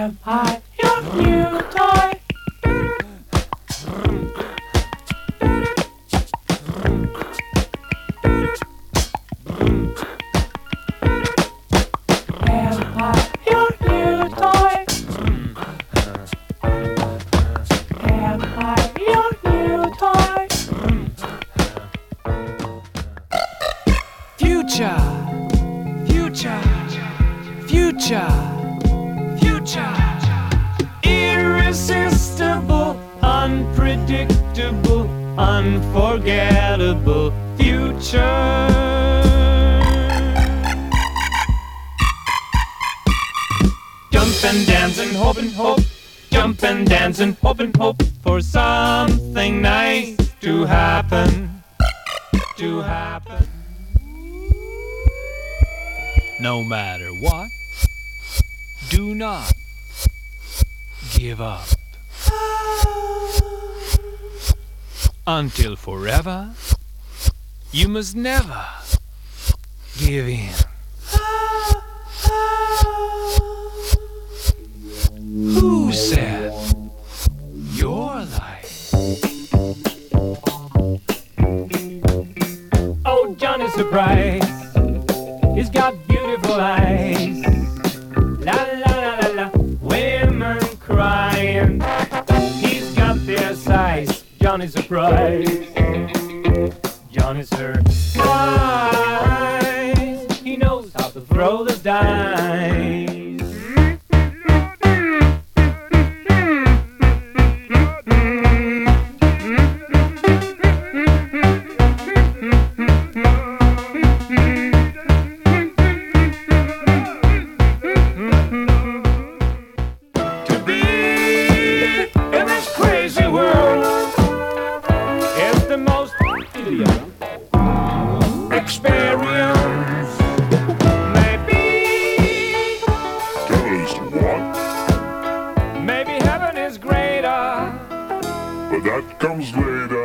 Am I your new toy? Am I your new toy? Am I your new toy? Future, future, future, future. Irresistible, unpredictable, unforgettable future. Jump and dance and hope and hope. Jump and dance and hope for something nice to happen. To happen. No matter what, do not give up. Until forever, you must never give in. Who said your life? Oh, Johnny Surprise, he's got beautiful eyes. La la la la la, women crying. He's got their size. Johnny Surprise, Johnny Surprise. He knows how to throw the dice. Experience, maybe. Tell us what? Maybe heaven is greater. But that comes later.